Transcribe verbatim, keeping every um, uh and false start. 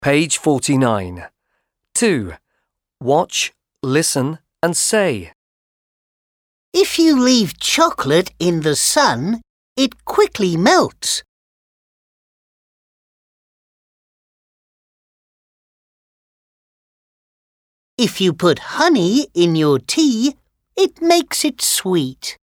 Page forty-nine. two. Watch, listen and say. If you leave chocolate in the sun, it quickly melts. If you put honey in your tea, it makes it sweet.